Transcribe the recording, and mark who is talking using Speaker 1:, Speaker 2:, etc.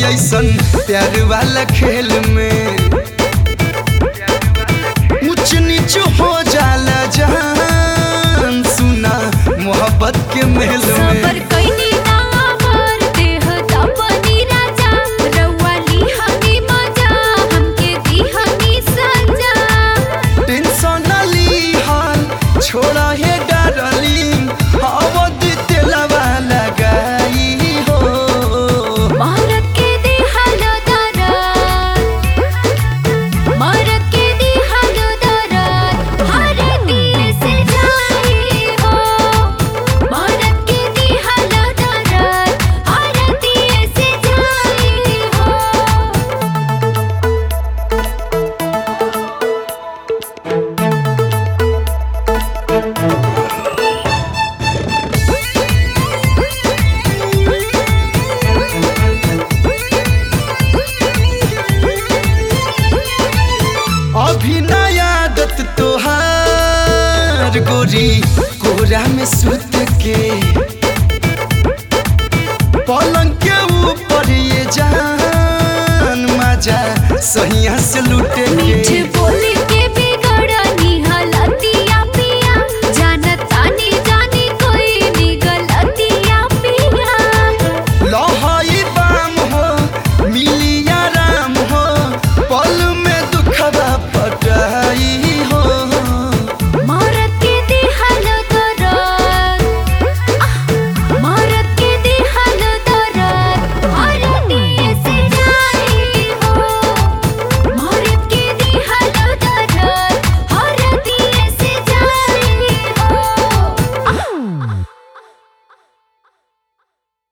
Speaker 1: ऐसन प्यार वाला खेल में ऊंच नीच हो जाला जान सुना मोहब्बत के महल में।
Speaker 2: सबर कइनी ना मार देह तपनी राजा रउआ ली हनी मजा हमके दी हनी सजा।
Speaker 1: टेंशन ना ली हाल छोड़ा है डार्लिंग अवध तेलवा लगाई हो।
Speaker 2: मारत के दी हालो दरद मारत के दी हालो दरद हर दिल से जाई हो। मारत के दी हालो दरद हर दिल से जाई हो।
Speaker 1: अभी नया आदत तोहार गोरी कोरा में सुत के पलंग के ऊपर ये जान मजा सहिया से